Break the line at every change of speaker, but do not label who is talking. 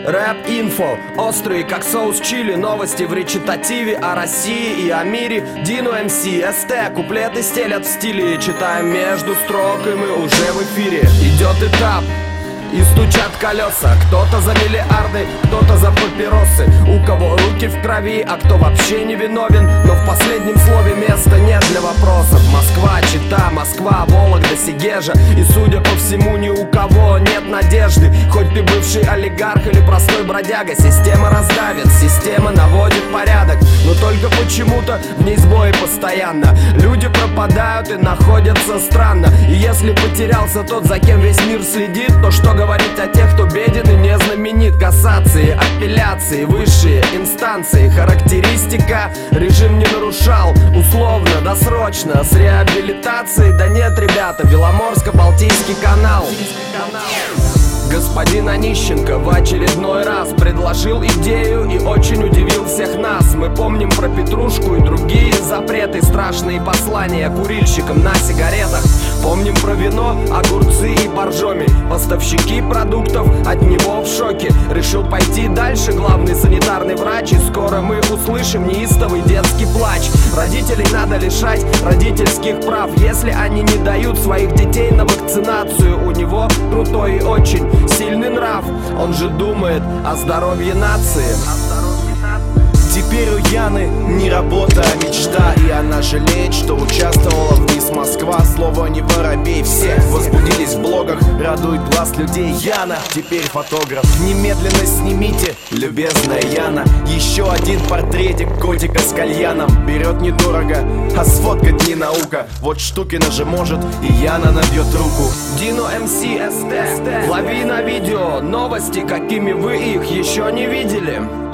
Рэп-инфо, острые как соус чили. Новости в речитативе о России и о мире. Дину МС, СТ, куплеты стелят в стиле. Читаем между строк, и мы уже в эфире. Идет этап, и стучат колеса. Кто-то за миллиарды, кто-то за папиросы. У кого руки в крови, а кто вообще не виновен. Но в последнем слове места нет для вопросов. Москва, Чита, Москва, Вологда, Сегежа. И судя по всему, ни у кого нет надежды. Хоть ты бывший олигарх или простой бродяга, система раздавит, система наводит порядок. Но только почему-то в ней сбои постоянно. Люди пропадают и находятся странно. И если потерялся тот, за кем весь мир следит, то что говорить о тех, кто беден и не знаменит? Кассации, апелляции, высшие инстанции. Характеристика: режим не нарушал. Условно, досрочно, с реабилитацией. Да нет, ребята, Беломорско-Балтийский канал. Господин Онищенко в очередной раз предложил идею и очень удивил всех нас. Мы помним про петрушку и другие запреты, страшные послания курильщикам на сигаретах. Помним про вино, огурцы и боржоми. Поставщики продуктов от него в шоке. Решил пойти дальше главный санитарный врач. И скоро мы услышим неистовый детский плач. Родителей надо лишать родительских прав, если они не дают своих детей на вакцинацию. У него крутой и очень сильный нрав. Он же думает о здоровье нации.
Теперь у Яны не работа, а мечта. И она жалеет, что участвовала в Мисс Москва. Слово не воробей, все возбудились в блогах. Радует глаз людей Яна, теперь фотограф. Немедленно снимите, любезная Яна, еще один портретик котика с кальяном. Берет недорого, а сфоткать не наука. Вот Штукина же может, и Яна набьет руку.
Дину МС, СТ, лови на видео новости, какими вы их еще не видели.